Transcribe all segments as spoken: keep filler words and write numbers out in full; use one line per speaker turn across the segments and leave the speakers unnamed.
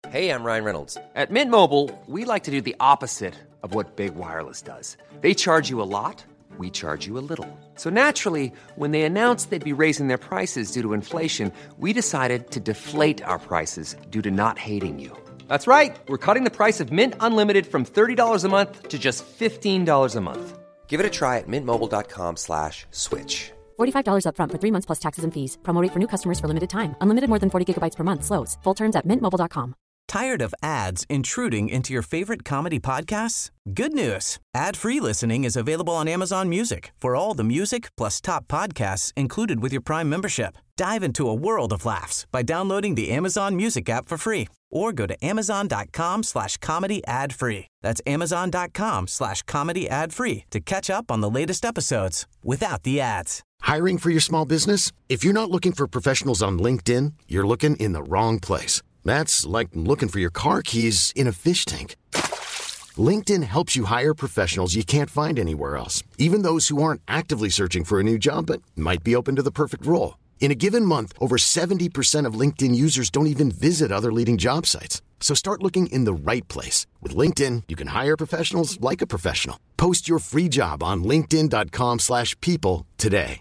Hey, I'm Ryan Reynolds. At Mint Mobile, we like to do the opposite of what Big Wireless does. They charge you a lot, we charge you a little. So naturally, when they announced they'd be raising their prices due to inflation, we decided to deflate our prices due to not hating you. That's right. We're cutting the price of Mint Unlimited from thirty dollars a month to just fifteen dollars a month. Give it a try at mintmobile.com slash switch.
forty-five dollars up front for three months plus taxes and fees. Promo rate for new customers for limited time. Unlimited more than forty gigabytes per month slows. Full terms at mint mobile dot com.
Tired of ads intruding into your favorite comedy podcasts? Good news. Ad-free listening is available on Amazon Music for all the music plus top podcasts included with your Prime membership. Dive into a world of laughs by downloading the Amazon Music app for free or go to amazon.com slash comedy ad free. That's amazon.com slash comedy ad free to catch up on the latest episodes without the ads.
Hiring for your small business? If you're not looking for professionals on LinkedIn, you're looking in the wrong place. That's like looking for your car keys in a fish tank. LinkedIn helps you hire professionals you can't find anywhere else, even those who aren't actively searching for a new job but might be open to the perfect role. In a given month, over seventy percent of LinkedIn users don't even visit other leading job sites. So start looking in the right place. With LinkedIn, you can hire professionals like a professional. Post your free job on linkedin.com slash people today.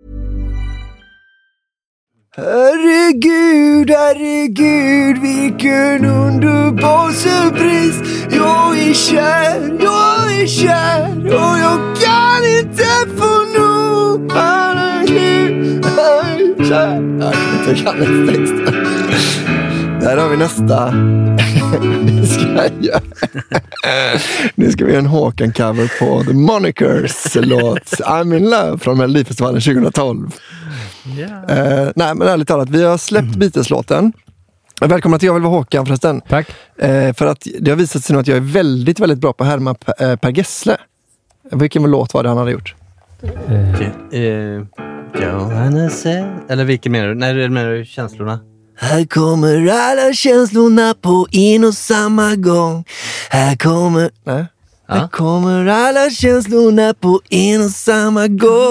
Herregud, herregud, vilken underbar surpris. Jag är kär, jag är kär och jag kan inte få nog. Herregud, jag är kär. Jag kan inte texten. Där har vi nästa. Nu ska jag göra. Nu ska vi göra en Håkan-cover på The Monikers låt I'm in love från Melodifestivalen tjugohundratolv. Yeah. Uh, nej, men ärligt talat, vi har släppt mm. Beatles-låten. Välkomna till Jag vill vara Håkan förresten.
Tack.
Uh, för att det har visat sig nu att jag är väldigt, väldigt bra på att härma uh, Per Gessle. Vilken låt var det han hade gjort?
Uh, uh, Johannes, eller vilken menar du? Nej, menar du känslorna?
Här kommer alla känslorna på en och samma gång. Här kommer... Nej. Ja. Här kommer alla känslorna på en och samma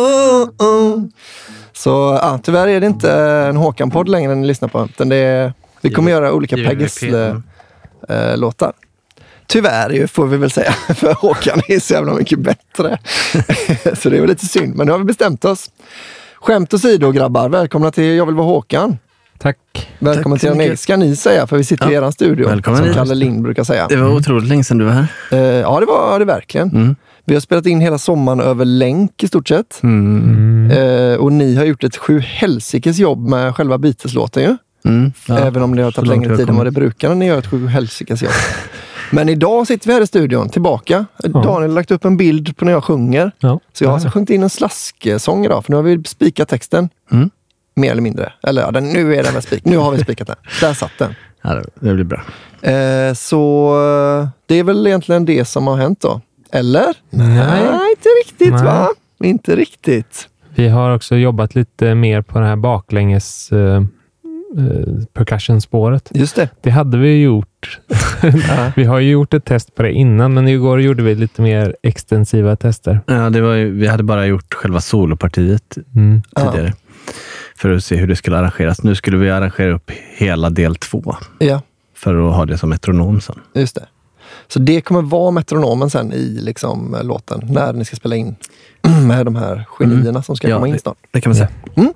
gång. Så ja, tyvärr är det inte en Håkan-podd längre än ni lyssnar på. Utan det är, vi kommer I, göra olika Per Gessle-låtar. Äh, tyvärr ju, får vi väl säga. För Håkan är så jävla mycket bättre. Så det är väl lite synd. Men nu har vi bestämt oss. Skämt åsido, grabbar. Välkomna till Jag vill vara Håkan.
Tack.
Välkommen
Tack
till er. Ska ni säga, för vi sitter ja. i er studio.
Välkommen.
Som Kalle Lind brukar säga.
Det var otroligt länge sedan du var här.
Uh, ja, det var det verkligen. Mm. Vi har spelat in hela sommaren över länk i stort sett. Mm. Uh, och ni har gjort ett sju helsikes jobb med själva Beatles-låten ju. Mm. Ja. Även om det har tagit längre tid än vad det brukar när ni gör ett sju helsikes jobb. Men idag sitter vi här i studion, tillbaka. Ja. Daniel har lagt upp en bild på när jag sjunger. Ja. Så jag har alltså sjungit in en slaskesång idag, för nu har vi spikat texten. Mm. Mer eller mindre. Eller ja, den, nu är den väl spik. Nu har vi spikat den. Där satt den.
Ja, det blir bra.
Eh, så det är väl egentligen det som har hänt då. Eller? Nej, Nej inte riktigt Nej. va? Inte riktigt.
Vi har också jobbat lite mer på den här baklänges uh, uh, percussion-spåret.
Just det.
Det hade vi gjort. Vi har ju gjort ett test på det innan, men igår gjorde vi lite mer extensiva tester. Ja, det var ju, vi hade bara gjort själva solopartiet mm. tidigare. Ja. För att se hur det skulle arrangeras. Nu skulle vi arrangera upp hela del två. Ja. För att ha det som metronom sen.
Just det. Så det kommer vara metronomen sen i liksom låten. När ni ska spela in med de här genierna mm. som ska ja, komma in snart.
Det, det kan man säga.
Mm.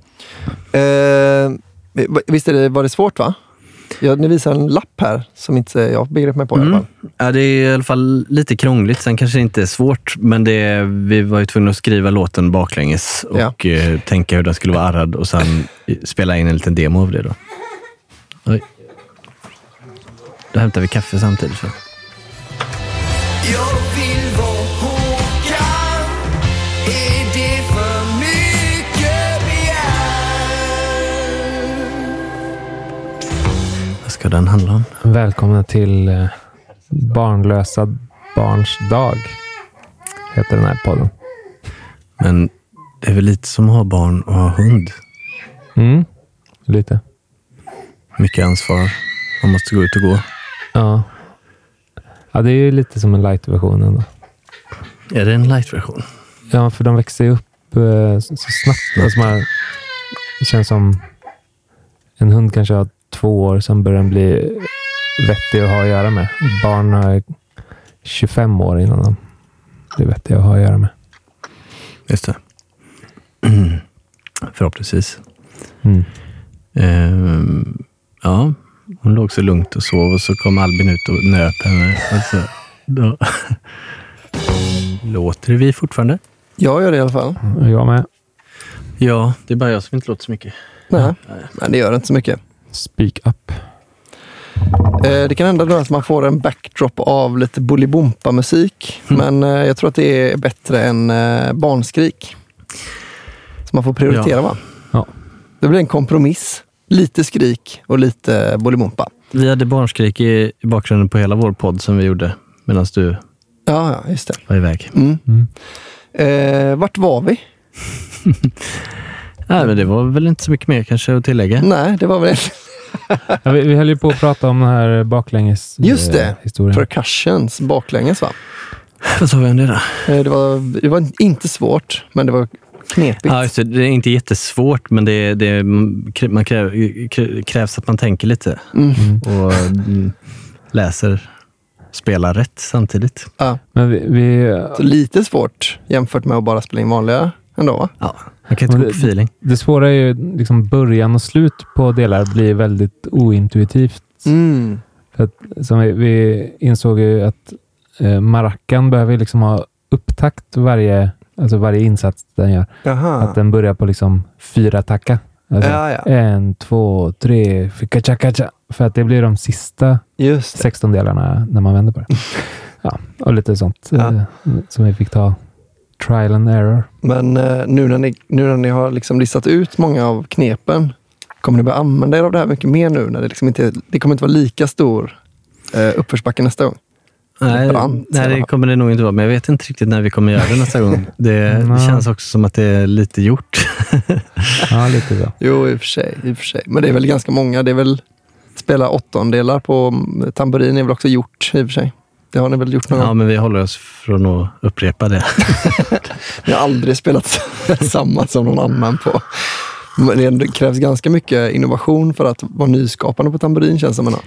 Eh, visst är det, var det svårt va? Ja, ni visar en lapp här som inte jag begrepp mig på mm. i alla fall.
Ja, det är i alla fall lite krångligt. Sen kanske det inte är svårt, men det är, vi var ju tvungna att skriva låten baklänges och ja. eh, tänka hur den skulle vara arrad och sen spela in en liten demo av det då. Oj. Då hämtar vi kaffe samtidigt. Så.
Jag vill vara Håkan. Är det för mycket begär?
Vad ska den handla om? Välkomna till eh, Barnlösa barns dag. Heter den här podden. Men det är väl lite som att ha barn och ha hund. Mm, lite. Mycket ansvar. Man måste gå ut och gå. Ja. Ja, det är ju lite som en light-version ändå. Är det en light-version? Ja, för de växer ju upp eh, så snabbt. Alltså man, det känns som en hund kanske har två år, sen börjar den bli vettiga att ha att göra med. Barn är tjugofem år innan de blir vettiga att ha att göra med.
Just det. Mm. Förhoppningsvis.
Mm.
Um, ja, hon låg så lugnt och sov och så kom Albin ut och nöp henne. Alltså, då låter vi fortfarande?
Jag gör det i alla fall.
Jag med.
Ja, det är bara jag som inte låter så mycket.
Nej, men det gör inte så mycket.
Speak up.
Eh, det kan hända då att man får en backdrop av lite Bolibompa-musik. Mm. Men eh, jag tror att det är bättre än eh, barnskrik. Så man får prioritera,
ja.
va?
Ja.
Det blir en kompromiss. Lite skrik och lite Bolibompa.
Vi hade barnskrik i, i bakgrunden på hela vår podd som vi gjorde medan du
ja, ja, just det.
var iväg.
Mm.
Mm.
Eh, vart var vi?
Nej, men det var väl inte så mycket mer kanske att tillägga.
Nej, det var väl
ja, vi, vi höll ju på att prata om den här baklänges
just det,
eh, historien.
percussions baklänges, va?
Vad sa vi om det då?
Eh, det, var, det var inte svårt, men det var knepigt.
Ja, just det. Det är inte jättesvårt, men det, det man kräv, krävs att man tänker lite.
Mm.
Och mm, läser, spelar rätt samtidigt.
Ja.
Men vi, vi,
Så lite svårt jämfört med att bara spela in vanliga ändå, va?
Ja, man kan inte gå på feeling.
Det svåra är ju liksom början och slut på delar blir väldigt ointuitivt.
Mm.
För att, som vi, vi insåg ju att eh, marackan behöver liksom ha upptakt varje, alltså varje insats den gör.
Jaha.
Att den börjar på liksom fyra tacka. Alltså
Ja, ja.
En, två, tre, fika chaka cha. För att det blir de sista
Just det.
sexton delarna när man vänder på det. Ja, och lite sånt
Ja.
eh, som vi fick ta trial and error.
Men eh, nu, när ni, nu när ni har liksom listat ut många av knepen, kommer ni börja använda er av det här mycket mer nu? När det, liksom inte, det kommer inte vara lika stor eh, uppförsbacke nästa gång.
Nej,
Brant,
nej, det
ja.
kommer det nog inte vara. Men jag vet inte riktigt när vi kommer göra det nästa gång. Det, det känns också som att det är lite gjort.
Ja, lite så.
Jo, i och för sig, i och för sig. Men det är väl ganska många. Det är väl spela åttondelar på tamburin är väl också gjort, i och för sig. Det har ni väl gjort någon
Ja,
gång?
men vi håller oss från att upprepa det.
Ni har aldrig spelat samma som någon annan på. Men det krävs ganska mycket innovation för att vara nyskapande på tamburin, känns som en.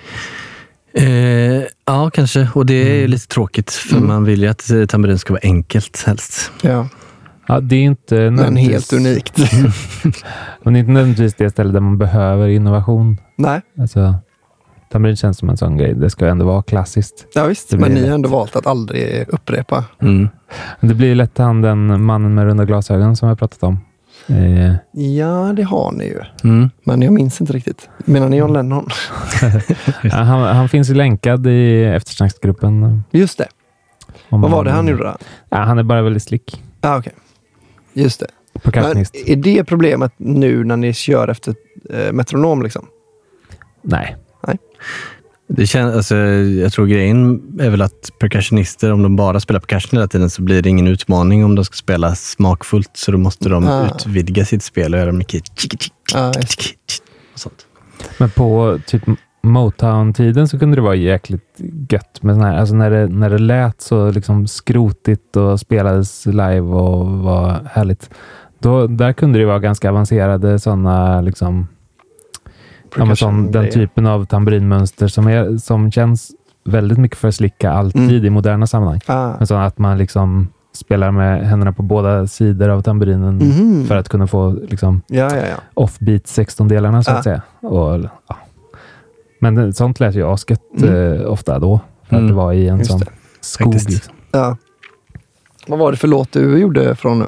Eh, ja, kanske. Och det är lite tråkigt, för mm. man vill ju att tamburin ska vara enkelt helst.
Ja.
Ja, det är inte
Men helt unikt.
Men det är inte nödvändigtvis det stället där man behöver innovation.
Nej.
Alltså, tamburin känns som en sån grej. Det ska ändå vara klassiskt.
Ja visst, men ni har ändå valt att aldrig upprepa.
Mm.
Det blir lätt han den mannen med runda glasögon som jag pratat om. Eh.
Ja, det har ni ju.
Mm.
Men jag minns inte riktigt. Menar ni John Lennon?
ja, han, han finns ju länkad i eftersnacksgruppen.
Just det.
Om
Vad var det han gjorde då?
Ja, han är bara väldigt slick.
Ja, okej. Okay. Just det.
Men
är det problemet nu när ni kör efter eh, metronom liksom?
Nej.
Nej.
Det känns, alltså, jag tror grejen är väl att percussionister, om de bara spelar percussion hela tiden, så blir det ingen utmaning om de ska spela smakfullt, så då måste de ah. utvidga sitt spel och göra mycket
ah,
och sånt.
Men på typ Motown-tiden så kunde det vara jäkligt gött med sån här, alltså när det, när det lät så liksom skrotigt och spelades live och var härligt. Då, där kunde det vara ganska avancerade sådana liksom ja, men sån, den typen av tamburinmönster som, är, som känns väldigt mycket för att slicka alltid mm. i moderna sammanhang. Ah. Men så att man liksom spelar med händerna på båda sidor av tamburinen mm. för att kunna få liksom
ja, ja, ja.
offbeat sexton-delarna så
ah.
att säga. Och, ja. Men sånt lät ju asket mm. eh, ofta då. För mm. att det var i en Just sån det. skog. Liksom.
Ja. Vad var det för låt du gjorde från nu?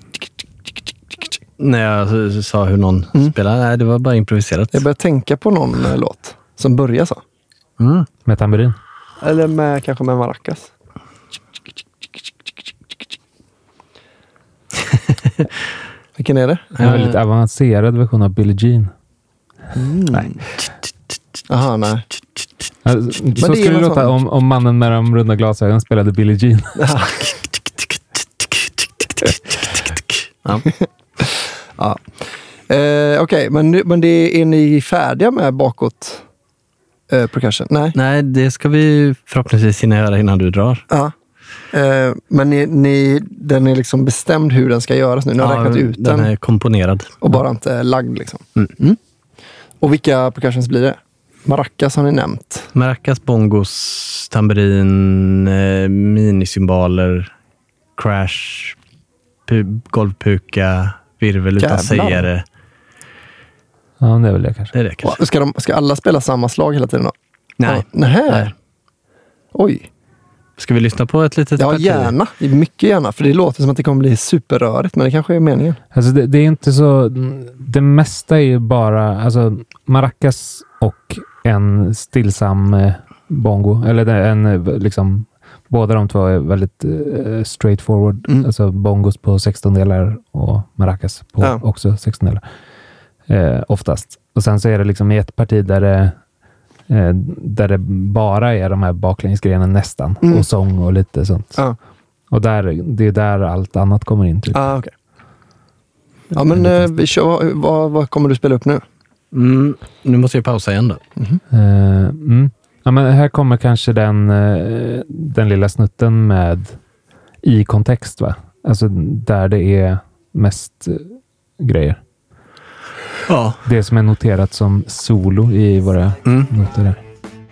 När jag sa hur någon mm. spelar, nej, det var bara improviserat.
Jag började tänka på någon eh, låt som börjar så.
Mm. Med tamburin?
Eller med, kanske med maracas. Vilken är det?
En väldigt avancerad version av Billie Jean.
Mm.
Nej.
Aha, nej.
Alltså, så det skulle det låta om, om mannen med de runda glasögonen spelade Billie Jean.
Ja. ja. Eh, Okej, okay, men, men det, är ni färdiga med bakåt eh, percussion? Nej.
Nej, det ska vi förhoppningsvis hinna göra innan du drar.
Ja. Eh, men ni, ni, den är liksom bestämd hur den ska göras nu. Ni har ja, räknat ut den.
Den är komponerad.
Och bara inte lagd liksom.
Mm.
Mm. Och vilka percussions blir det? Maracas har ni nämnt.
Maracas, bongos, tamburin, eh, minisymboler, crash, pu- golvpuka, virvel utan
Jävlar.
sägare.
Ja, det är väl det kanske.
Det är det kanske.
Ska, de, ska alla spela samma slag hela tiden då?
Nej.
Ja, nähä.
Nej.
Oj.
Ska vi lyssna på ett litet
Ja,
parti?
gärna. Mycket gärna. För det låter som att det kommer bli superrörigt. Men det kanske är meningen.
Alltså det, det är inte så... Det mesta är ju bara... Alltså maracas och en stillsam eh, bongo. Eller det är en eh, liksom... Båda de två är väldigt eh, straightforward.
Mm.
Alltså bongos på sexton delar och maracas på
Ja.
också sexton delar. Eh, oftast. Och sen så är det liksom i ett parti där det, eh, där det bara är de här baklängesgrejerna nästan.
Mm.
Och sång och lite sånt.
Ja.
Och där, det är där allt annat kommer in. Typ.
Ah, okay. Ja, men eh, vi kör, vad, vad kommer du spela upp nu?
Mm, nu måste jag pausa igen då.
Eh, mm. Ja, men här kommer kanske den, eh, den lilla snutten med i kontext, va? Alltså där det är mest eh, grejer.
Ja.
Det som är noterat som solo i våra
Mm.
noter där.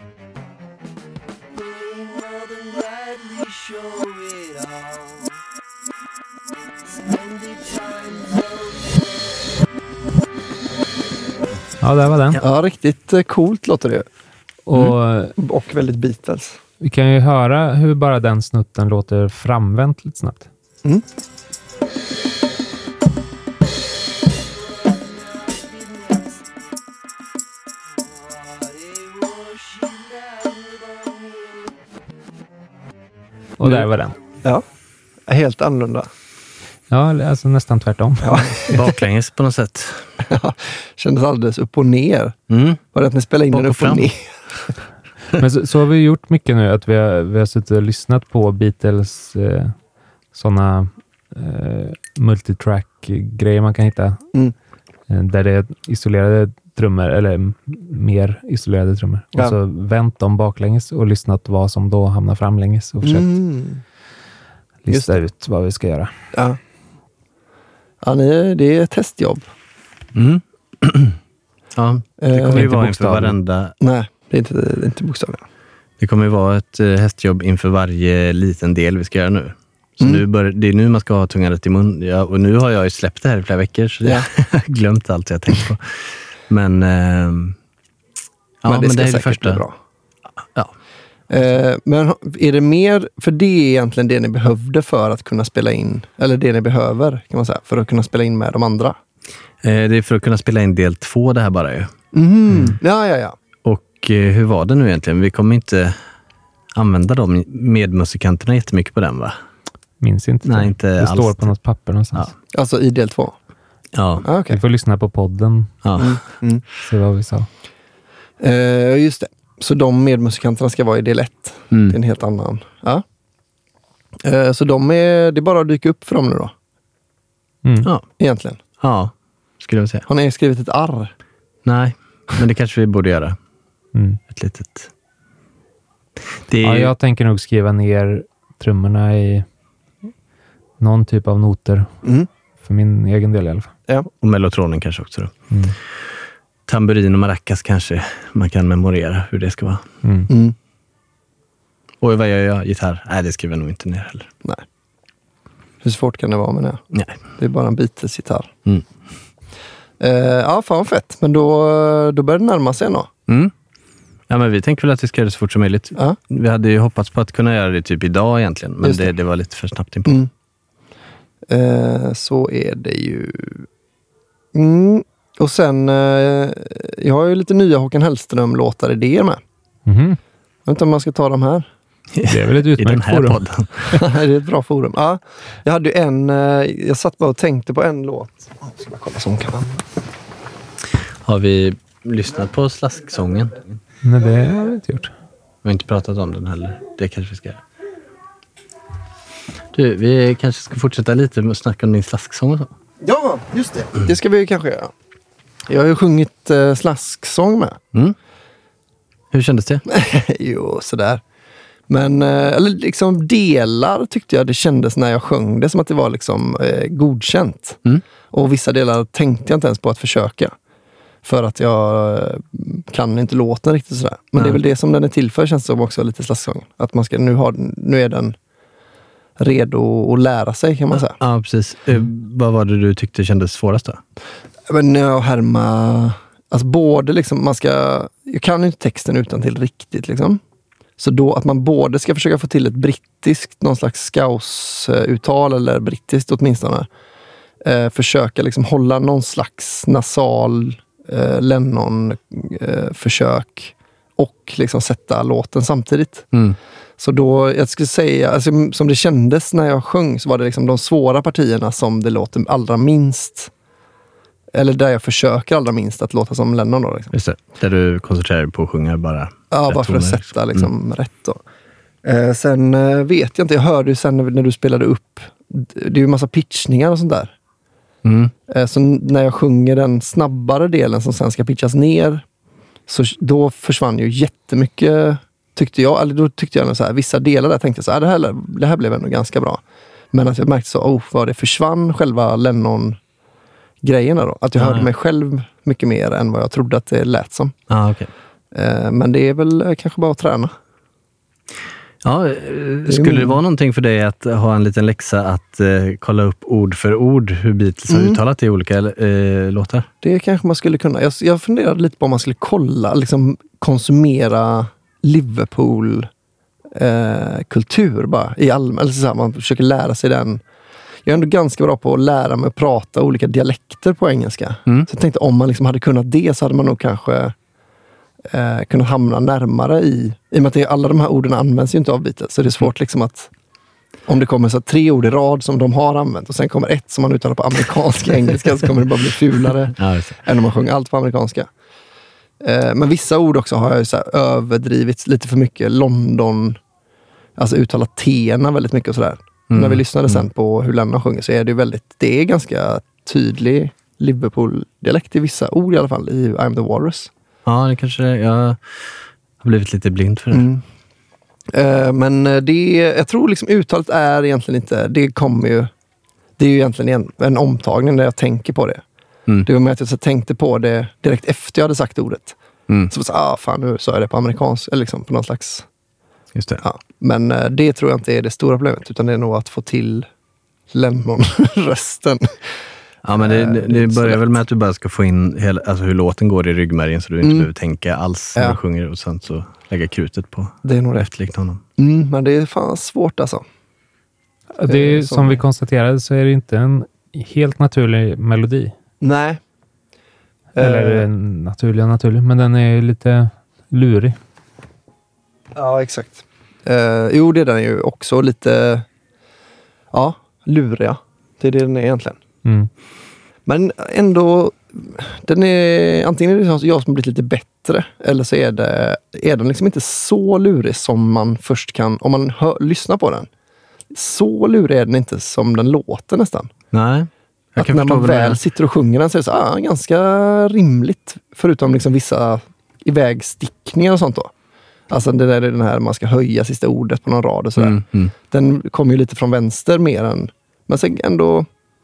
Ja, där var den.
Ja, riktigt eh, coolt låter det.
Och
Och väldigt Beatles.
vi kan ju höra hur bara den snutten låter framvänt lite snabbt.
Mm.
Och där var den.
Ja, helt annorlunda.
Ja, alltså nästan tvärtom.
Ja.
Baklänges på något sätt.
Kändes alldeles upp och ner.
Mm.
Var det att ni spelade in
Bak
den
och
upp och
fram.
ner?
Men så, så har vi gjort mycket nu, att vi har, vi har suttit och lyssnat på Beatles eh, sådana eh, multitrack-grejer man kan hitta.
Mm.
Eh, där det är isolerade trummor, eller m- mer isolerade trummor.
Ja.
Och så vänt dem baklänges och lyssnat vad som då hamnar framlänges och försökt
Mm.
lista ut vad vi ska göra.
Ja. Ja, ni, det är ett testjobb.
Mm. Ja, det
Eh,
kommer ju
inte
vara inför
bokstavligt.
varenda...
Nej, det är inte, det är inte bokstavligen.
Det kommer ju vara ett eh, hästjobb inför varje liten del vi ska göra nu. Så
Mm.
nu bör, det är nu man ska ha tungan rätt i mun. Ja, och nu har jag ju släppt det här i flera veckor, så
Ja.
jag har glömt allt jag tänkt på. Men, ehm, ja, men det,
men ska
är det
säkert
första.
bli bra.
Ja.
Eh, men är det mer, för det är egentligen det ni behövde för att kunna spela in, eller det ni behöver kan man säga, för att kunna spela in med de andra?
Eh, det är för att kunna spela in del två det här bara ju.
Mm. Ja, ja, ja.
Och eh, hur var det nu egentligen? Vi kommer inte använda de medmusikanterna jättemycket på den, va?
Minns inte.
Nej,
det.
inte
det
alls.
står på något papper någonstans.
Alltså i del två?
Ja.
Ah, okej.
Vi får lyssna på podden,
ja.
Mm. Mm.
se vad vi sa.
Eh, just det. Så de medmusikanterna ska vara i del ett.
Mm.
Det är en helt annan. Ja. Eh, så de är, det är bara att dyka upp för dem nu då,
Mm.
Ja.
egentligen.
Ja, skulle jag säga.
Har ni skrivit ett arr?
Nej, men det kanske vi borde göra.
Mm.
Ett litet... Det är
Ja,
ju...
jag tänker nog skriva ner trummorna i någon typ av noter.
Mm.
För min egen del i alla fall.
Ja.
Och mellotronen kanske också då.
Mm.
Tamburin och maracas kanske man kan memorera hur det ska vara.
Mm.
Mm.
Och vad gör jag? Gitarr? Nej, det skriver jag nog inte ner heller.
Nej. Hur svårt kan det vara med det?
Nej.
Det är bara en Beatles-gitarr.
Mm.
Eh, ja, fan vad fett. Men då, då börjar det närma sig då.
Mm. Ja, men vi tänker väl att vi ska göra det så fort som möjligt.
Ja.
Vi hade ju hoppats på att kunna göra det typ idag egentligen, men
Just det.
det, det var lite för snabbt inpå.
Mm. Eh, så är det ju. Mm. Och sen, eh, jag har ju lite nya Håkan Hellström-låtar-idéer med.
Mhm.
Jag vet inte om man ska ta dem här.
Det är väl ett
I den
utmärkt
här
forum.
podden.
Det är ett bra forum. Ja, jag hade ju en, eh, jag satt bara och tänkte på en låt. Jag ska bara kolla som kan.
Har vi lyssnat på slasksången?
Nej, det har vi inte gjort.
Vi har inte pratat om den heller. Det kanske vi ska göra. Du, vi kanske ska fortsätta lite med att snacka om din slasksång och så.
Ja, just det. Det ska vi kanske göra. Jag har ju sjungit eh, slasksång med.
Mm. Hur kändes det?
Jo, sådär. Men, eh, eller liksom delar tyckte jag det kändes när jag sjöng det som att det var liksom eh, godkänt.
Mm.
Och vissa delar tänkte jag inte ens på att försöka. För att jag kan inte låten riktigt sådär. Men
Nej.
det är väl det som den är till för, känns som också lite slasksången. Att man ska, nu, har, nu är den redo att lära sig, kan man säga.
Ja, precis. Eh, vad var det du tyckte kändes svårast då?
Men jag härma, alltså både liksom, man ska, jag kan ju inte texten utan till riktigt liksom. Så då att man både ska försöka få till ett brittiskt, någon slags skausuttal eller brittiskt åtminstone. Eh, försöka liksom hålla någon slags nasal eh, Lennon-försök eh, och liksom sätta låten samtidigt.
Mm.
Så då, jag skulle säga, alltså, som det kändes när jag sjöng, så var det liksom de svåra partierna som det låter allra minst. Eller där jag försöker allra minst att låta som Lennon då. Liksom.
Just det, där du koncentrerar dig på att sjunga bara.
Ja, bara för att
toner,
sätta liksom, mm. rätt då. Eh, sen eh, vet jag inte, jag hörde ju sen när, när du spelade upp, det är ju en massa pitchningar och sånt där.
Mm.
Eh, så när jag sjunger den snabbare delen som sen ska pitchas ner, så då försvann ju jättemycket, tyckte jag. Eller då tyckte jag så här, vissa delar där tänkte jag så här, det här, det här blev ändå ganska bra. Men att jag märkte så, oh, vad det försvann själva Lennon grejerna då. Att jag
ah,
hörde
ja.
mig själv mycket mer än vad jag trodde att det lät som.
Ah, okay.
Eh, men det är väl eh, kanske bara att träna.
Ja, eh, skulle det, det vara någonting för dig att ha en liten läxa att eh, kolla upp ord för ord hur Beatles har mm. uttalat i olika eh, låtar?
Det kanske man skulle kunna. Jag, jag funderade lite på om man skulle kolla, liksom konsumera Liverpool eh, kultur bara i allmän. Eller så här, man försöker lära sig den. Jag är ändå ganska bra på att lära mig att prata olika dialekter på engelska. Mm. Så jag tänkte om man liksom hade kunnat det, så hade man nog kanske eh, kunnat hamna närmare i, i och med att det, alla de här orden används ju inte av Beatles. Så det är svårt liksom att, om det kommer så tre ord i rad som de har använt och sen kommer ett som man uttalar på amerikanska engelska, så kommer det bara bli fulare ja, än om man sjunger allt på amerikanska. Eh, men vissa ord också har jag ju så här överdrivit lite för mycket. London, alltså uttalat T-erna väldigt mycket och sådär. Mm. När vi lyssnade sen på hur Lennon sjunger, så är det ju väldigt, det är ganska tydlig Liverpool-dialekt i vissa ord i alla fall, i I'm the Walrus.
Ja, det kanske jag har blivit lite blind för det.
Mm. Uh, men det, jag tror liksom uttalet är egentligen inte, det kommer ju, det är ju egentligen en, en omtagning när jag tänker på det. Mm. Det var med att jag så tänkte på det direkt efter jag hade sagt ordet. Mm. Så, så ah fan, nu sa jag det på amerikansk, eller liksom på någon slags.
Just det.
Ja, men uh, det tror jag inte är det stora problemet, utan det är nog att få till Lennon-rösten.
Ja, men det, det, det börjar väl med att du bara ska få in hela, alltså hur låten går i ryggmärgen, så du inte mm. behöver tänka alls när ja. du sjunger, och sen så lägga krutet på
det är nog
efterlikt honom.
Mm, men det är fan svårt alltså.
Det är, som, som vi konstaterade, så är det inte en helt naturlig melodi.
Nej.
Eller uh, naturlig och naturlig, men den är lite lurig.
Ja, exakt. Uh, jo, det är den ju också lite, ja, luriga. Det är det den är egentligen. Mm. Men ändå, den är, antingen är det jag som blivit lite bättre, eller så är, det, är den liksom inte så lurig som man först kan, om man hör, lyssnar på den. Så lurig är den inte som den låter nästan.
Nej. Jag
att
kan
när man väl
det.
sitter och sjunger den, så är det så, ah, ganska rimligt, förutom liksom vissa ivägstickningar och sånt då. Alltså det där är den här, man ska höja sista ordet på någon rad och sådär. Mm, mm. Den kommer ju lite från vänster mer än, men sen ändå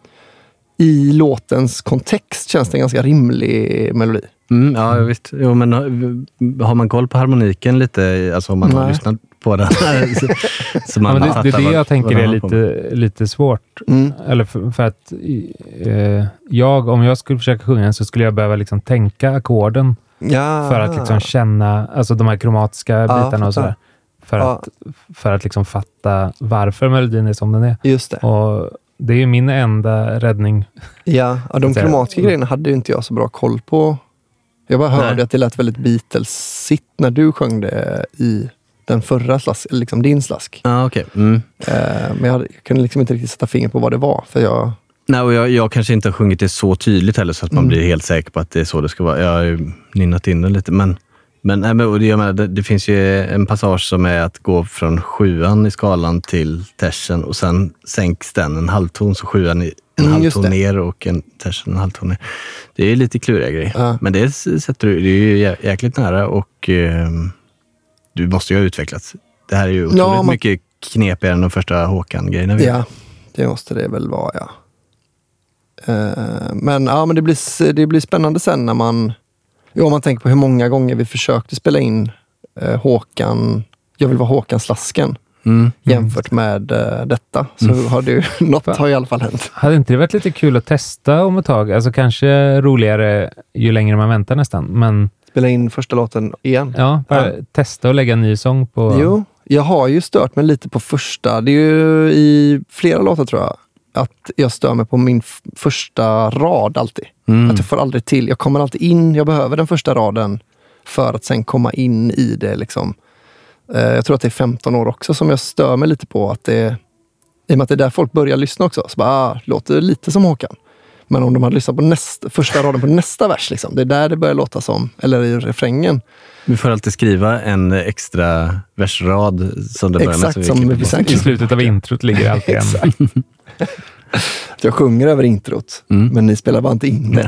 i låtens kontext känns det en ganska rimlig melodi.
Mm, ja, visst. Jo, men har man koll på harmoniken lite, alltså om man Nej. har lyssnat på den så, så man
ja, det, det är det vad, jag tänker är lite, lite svårt. Mm. Eller för, för att eh, jag, om jag skulle försöka sjunga, så skulle jag behöva liksom tänka ackorden ja. för att liksom känna, alltså de här kromatiska ja, bitarna och sådär. För ja. att, för att liksom fatta varför melodin är som den är.
Just det.
Och det är ju min enda räddning.
Ja, och de kromatiska mm. grejerna hade ju inte jag så bra koll på. Jag bara hörde Nej. att det lät väldigt Beatles-sitt när du sjöng det i den förra slask, liksom din slask.
Ja, ah, okej. Okay. Mm.
Uh, men jag, hade, jag kunde liksom inte riktigt sätta finger på vad det var, för jag...
Nej, och jag, jag kanske inte har sjungit det så tydligt heller, så att man mm. blir helt säker på att det är så det ska vara. Jag har ju ninnat in det lite, men Men, nej, men det, jag menar, det, det finns ju en passage som är att gå från sjuan i skalan till tersen, och sen sänks den en halvton, så sjuan i en mm, halvton ner och en tersen en halvton ner. Det är lite kluriga grejer. Ja. Men det sätter du, det är ju jäkligt nära, och eh, du måste ju ha utvecklats. Det här är ju otroligt ja, man... mycket knepigare än de första Håkan-grejerna.
Ja, det måste det väl vara, ja. Uh, men ja, men det blir, det blir spännande sen när man Jo, om man tänker på hur många gånger vi försökte spela in eh, Håkan, jag vill vara Håkan Slasken. Mm. Jämfört med uh, detta. Så mm. har det något har i alla fall hänt.
Hade inte det varit lite kul att testa om ett tag? Alltså kanske roligare ju längre man väntar nästan. Men...
Spela in första låten igen.
Ja, bara ja. Testa och lägga en ny sång på...
Jo, jag har ju stört mig lite på första. Det är ju i flera låtar tror jag. Att jag stör mig på min f- första rad alltid. Mm. Att jag får aldrig till. Jag kommer alltid in. Jag behöver den första raden för att sen komma in i det liksom. Jag tror att det är femton år också som jag stör mig lite på att det, i och med att det är där folk börjar lyssna också, så bara, ah, låter lite som Håkan. Men om de hade lyssnat på nästa, första raden på nästa vers, liksom, det är där det börjar låta som, eller i refrängen.
Vi får alltid skriva en extra versrad som det börjar
exakt,
med.
som vi
sen i slutet av introt ligger alltid en.
Jag sjunger över introt, mm. men ni spelar bara inte in det.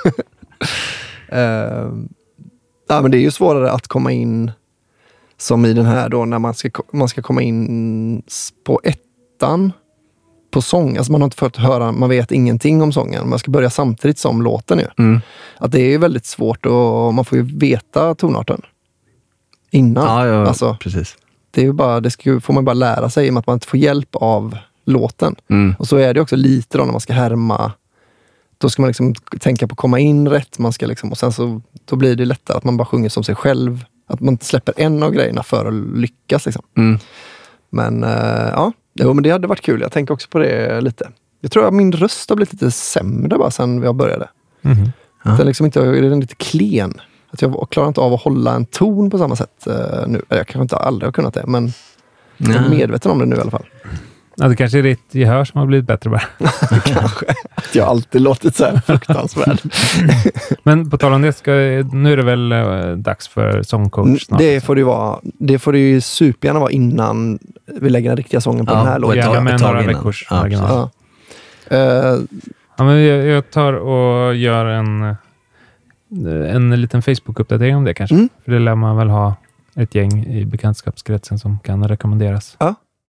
uh, ja, men det är ju svårare att komma in som i den här då när man ska, man ska komma in på ettan på sång. Alltså man har inte fått höra, man vet ingenting om sången. Man ska börja samtidigt som låten ju. Mm. Att det är ju väldigt svårt och man får ju veta tonarten innan.
Ja, ja,
alltså,
precis.
Det är ju bara, det ska, får man bara lära sig i och med att man inte får hjälp av låten. Mm. Och så är det också lite då när man ska härma. Då ska man liksom tänka på att komma in rätt. Man ska liksom, och sen så då blir det lättare att man bara sjunger som sig själv. Att man inte släpper en av grejerna för att lyckas. Liksom. Mm. Men äh, ja, jo, men det hade varit kul. Jag tänker också på det lite. Jag tror att min röst har blivit lite sämre bara sen jag började. Mm. Ja. Den, liksom inte, den är lite klen. Att jag klarar inte av att hålla en ton på samma sätt uh, nu. Jag kanske inte aldrig har kunnat det, men jag är medveten om det nu i alla fall.
Ja, det kanske är ditt gehör som har blivit bättre bara.
Kanske. Jag har alltid låtit så här fruktansvärd.
Men på tal om det, ska, nu är det väl äh, dags för sångcoach snart?
Det får det ju vara. Det får det ju supergärna vara innan vi lägger den riktiga sången på
ja,
den här låten.
Ja, med några veckors
ja,
marginal.
Ja. Uh,
ja, men jag, jag tar och gör en, en liten Facebook-uppdatering om det kanske. Mm. För det lär man väl ha ett gäng i bekantskapskretsen som kan rekommenderas.
Ja.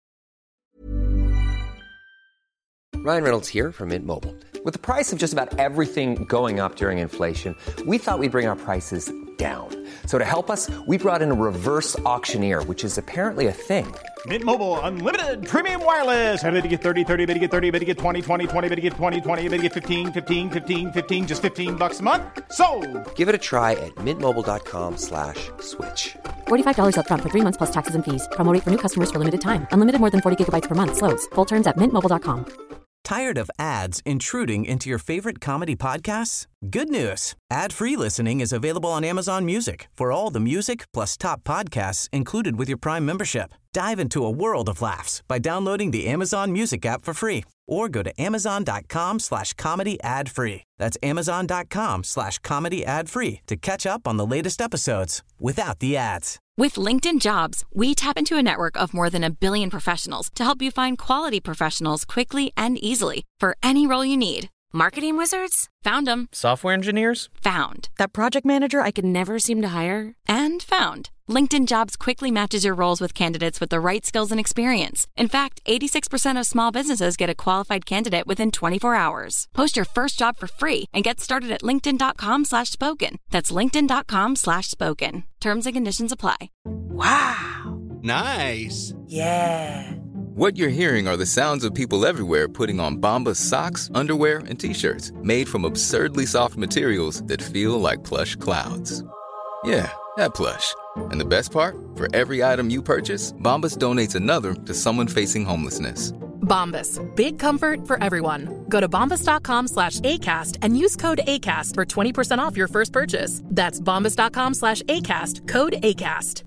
Ryan Reynolds here from Mint Mobile. With the price of just about everything going up during inflation, we thought we'd bring our prices down. So to help us, we brought in a reverse auctioneer, which is apparently a thing.
Mint Mobile Unlimited Premium Wireless. How to get thirty, thirty, how to get thirty, how to get twenty, twenty, twenty, how to get twenty, twenty, how to get fifteen, fifteen, fifteen, fifteen, just fifteen bucks a month? Sold!
Give it a try at mintmobile.com slash switch.
forty-five dollars up front for three months plus taxes and fees. Promo rate for new customers for limited time. Unlimited more than forty gigabytes per month. Slows full terms at mint mobile dot com.
Tired of ads intruding into your favorite comedy podcasts? Good news. Ad-free listening is available on Amazon Music for all the music plus top podcasts included with your Prime membership. Dive into a world of laughs by downloading the Amazon Music app for free or go to amazon.com slash comedy ad free. That's amazon.com slash comedy ad free to catch up on the latest episodes without the ads.
With LinkedIn Jobs, we tap into a network of more than a billion professionals to help you find quality professionals quickly and easily for any role you need. Marketing wizards? Found them.
Software engineers?
Found.
That project manager I could never seem to hire?
And found. LinkedIn Jobs quickly matches your roles with candidates with the right skills and experience. In fact, eighty-six percent of small businesses get a qualified candidate within twenty-four hours. Post your first job for free and get started at linkedin.com slash spoken. That's linkedin.com slash spoken. Terms and conditions apply.
Wow.
Nice.
Yeah.
What you're hearing are the sounds of people everywhere putting on Bombas socks, underwear, and T-shirts made from absurdly soft materials that feel like plush clouds. Yeah, that plush. And the best part? For every item you purchase, Bombas donates another to someone facing homelessness.
Bombas. Big comfort for everyone. Go to bombas.com slash ACAST and use code ACAST for twenty percent off your first purchase. That's bombas.com slash ACAST. Code ACAST.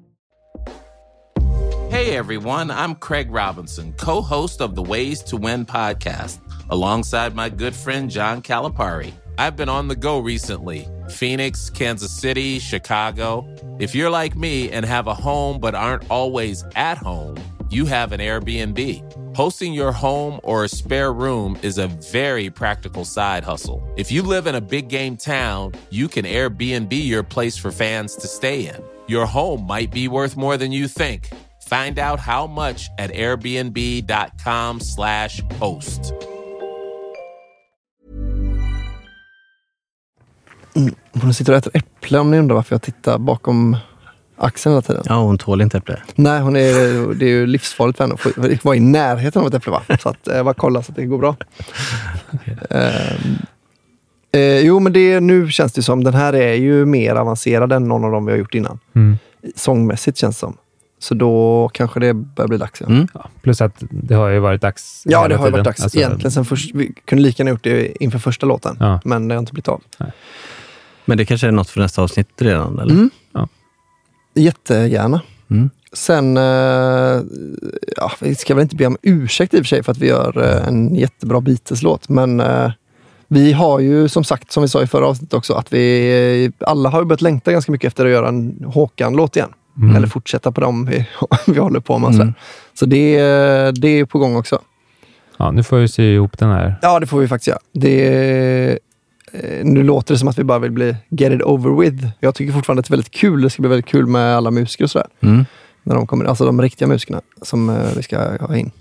Hey everyone, I'm Craig Robinson, co-host of the Ways to Win podcast, alongside my good friend John Calipari. I've been on the go recently. Phoenix, Kansas City, Chicago. If you're like me and have a home but aren't always at home, you have an Airbnb. Hosting your home or a spare room is a very practical side hustle. If you live in a big game town, you can Airbnb your place for fans to stay in. Your home might be worth more than you think. Find out how much at airbnb.com slash host.
Mm. Hon sitter och äter äpple, om ni undrar varför jag tittar bakom axeln hela tiden.
Ja, hon tål inte äpple.
Nej, hon är, det är ju livsfarligt för henne att vara i närheten av ett äpple, va? Så att jag bara kolla så att det går bra. Okay. Eh, eh, jo, men det, nu känns det som den här är ju mer avancerad än någon av dem vi har gjort innan.
Mm.
Sångmässigt känns det som. Så då kanske det börjar bli dags. Ja.
Mm. Ja, plus att det har ju varit dags.
Ja, det har ju varit dags.
Alltså,
egentligen sen först, vi kunde lika gärna gjort det inför första låten. Ja. Men det har inte blivit av.
Nej.
Men det kanske är något för nästa avsnitt redan, eller?
Mm.
Ja.
Jättegärna.
Mm.
Sen, ja, vi ska väl inte be om ursäkt i och för sig för att vi gör en jättebra Beatles-låt. Men vi har ju som sagt, som vi sa i förra avsnittet också, att vi alla har ju börjat längta ganska mycket efter att göra en Håkan-låt igen. Mm. Eller fortsätta på dem vi, vi håller på med. Mm. Så det, det är på gång också.
Ja, nu får vi se ihop den här.
Ja, det får vi faktiskt göra. Det, nu låter det som att vi bara vill bli get it over with. Jag tycker fortfarande att det är väldigt kul. Det ska bli väldigt kul med alla musiker och sådär.
Mm.
När de kommer, alltså de riktiga musikerna som vi ska ha in.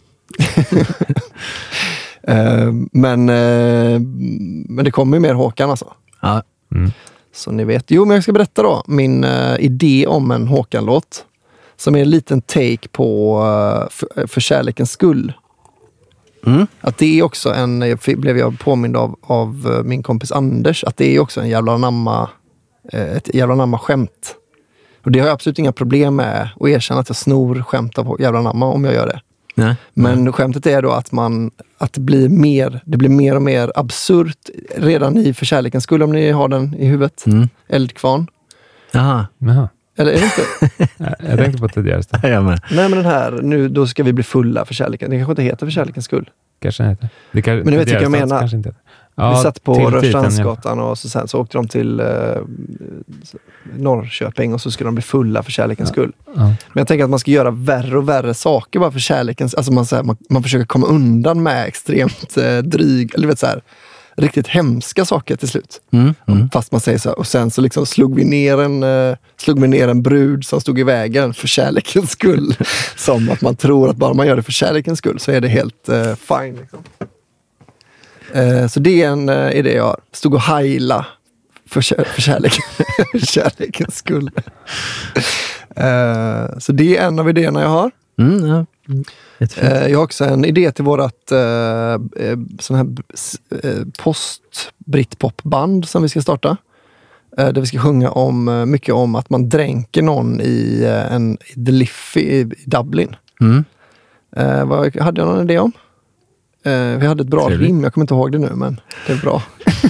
men, men det kommer ju mer Håkan alltså.
Ja.
Mm.
Så ni vet. Jo, men jag ska berätta då min uh, idé om en Håkan-låt. Som är en liten take på uh, för, för kärlekens skull.
Mm.
Att det är också en, jag blev jag påmind av, av uh, min kompis Anders, att det är också en jävla namma, uh, ett jävla namma skämt. Och det har jag absolut inga problem med att erkänna att jag snor skämt av jävla namma om jag gör det.
Nej.
Men Nej. Skämtet är då att man att det blir mer det blir mer och mer absurt redan i för kärlekens skull, om ni har den i huvudet.
Mm.
Eldkvarn.
Jaha. Jaha.
Eller är det inte?
Jag tänkte på tidigare.
Jag med.
Nej, men den här, nu då ska vi bli fulla för kärleken. Det kanske inte heter för kärlekens skull.
Kanske heter. Det kan,
men ni vet vilka jag menar.
Kanske inte. Ja,
vi satt på Rörstrandsgatan
ja.
och så, sen så åkte de till eh, Norrköping och så skulle de bli fulla för kärlekens
ja.
skull.
Ja.
Men jag tänker att man ska göra värre och värre saker bara för kärlekens. Alltså man, så här, man, man försöker komma undan med extremt eh, dryg, eller vet så här, riktigt hemska saker till slut.
Mm, mm.
Fast man säger så här, och sen så liksom slog vi ner en uh, slog vi ner en brud som stod i vägen för kärlekens skull. Som att man tror att bara man gör det för kärlekens skull så är det helt uh, fine. Liksom. Uh, så det är en uh, idé jag har. Stod och heila för, kär- för kärleken, kärlekens skull. Uh, så det är en av idéerna jag har.
Mm, ja. Mm.
Uh, jag har också en idé till vårat uh, uh, sån här uh, post-britpop-band som vi ska starta. Uh, där vi ska sjunga om, uh, mycket om att man dränker någon i uh, en i The Liffey i, i Dublin.
Mm.
Uh, vad hade jag någon idé om? Uh, vi hade ett bra
Trevligt.
rim, jag kommer inte ihåg det nu, men det är bra.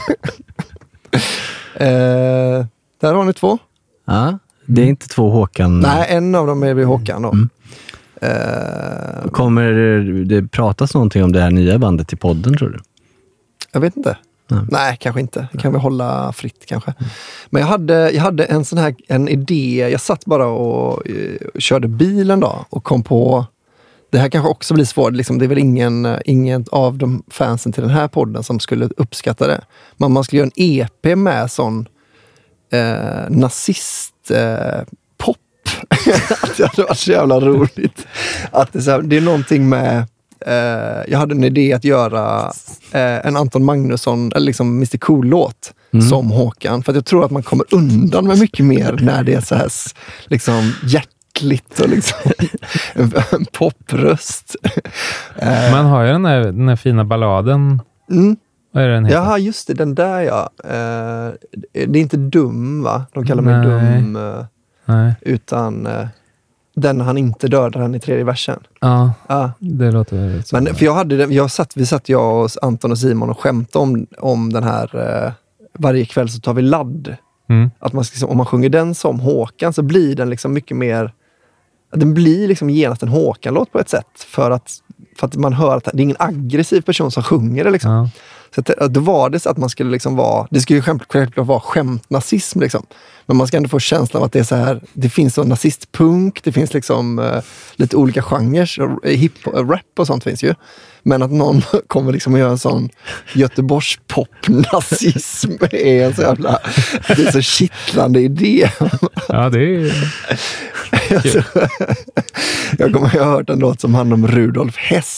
uh, där har ni två.
Ja, det är inte två Håkan.
Nej, en av dem är vi Håkan då.
Mm.
Uh,
Kommer det pratas någonting om det här nya bandet i podden, tror du?
Jag vet inte.
Mm.
Nej, kanske inte. Det kan vi hålla fritt kanske. Mm. Men jag hade, jag hade en sån här en idé. Jag satt bara och uh, körde bilen då och kom på, det här kanske också blir svårt. Liksom, det är väl ingen, ingen av de fansen till den här podden som skulle uppskatta det. Men man skulle göra en E P med sån uh, nazist uh, pop. Att det hade varit så jävla roligt. Att det, är så här, det är någonting med eh, jag hade en idé att göra eh, en Anton Magnusson eller liksom mister Cool-låt mm. som Håkan. För att jag tror att man kommer undan med mycket mer när det är så här liksom hjärtligt och liksom en, en popröst.
Man har ju den här, den här fina balladen.
Mm.
Vad är den heter?
Jaha, just det, den där ja. Eh, det är inte dum, va? De kallar mig
Nej.
dum. Eh,
Nej.
Utan eh, den han inte dödar han i tredje versen.
Ja,
ja.
Det låter så.
Men för jag hade jag satt, vi satt jag och Anton och Simon och skämtade om, om den här eh, varje kväll så tar vi ladd.
Mm.
Att man ska, om man sjunger den som Håkan så blir den liksom mycket mer, den blir liksom genast en Håkan-låt på ett sätt. För att, för att man hör att det är ingen aggressiv person som sjunger det liksom.
Ja.
Så att, då var det så att man skulle liksom vara, det skulle ju självklart vara skämtnazism liksom. Men man ska ändå få känslan av att det är så här, det finns så nazistpunk, det finns liksom uh, lite olika genrer, hip-rap och sånt finns ju. Men att någon kommer liksom att göra en sån Göteborgs pop-nazism är en så jävla, det är så kittlande idé.
Ja, det är
jag, kommer, jag har hört en låt som handlar om Rudolf Hess.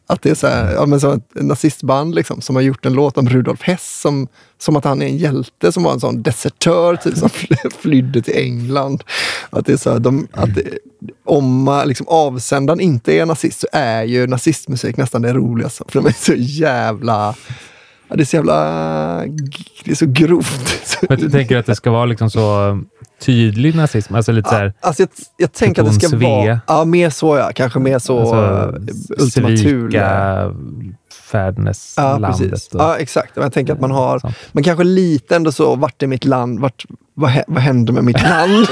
Att det är så här, ja, men så ett nazistband liksom, som har gjort en låt om Rudolf Hess som, som att han är en hjälte som var en sån desertör typ, som flydde till England. Att det är så här, de, att det, om liksom, avsändaren inte är nazist så är ju nazistmusik nästan det roligaste. För de är så jävla... Ja, det är så jävla... Det är så grovt.
Men du tänker att det ska vara liksom så tydlig nazism? Alltså lite så här...
Alltså jag, jag tänker att det ska vara... Ja, mer så ja. Kanske mer så...
Alltså, svika färdneslandet.
Ja, precis. Och, ja, exakt. Jag tänker att man har... Sånt. Men kanske lite ändå så, vart är mitt land? Vart, vad, vad händer med mitt land?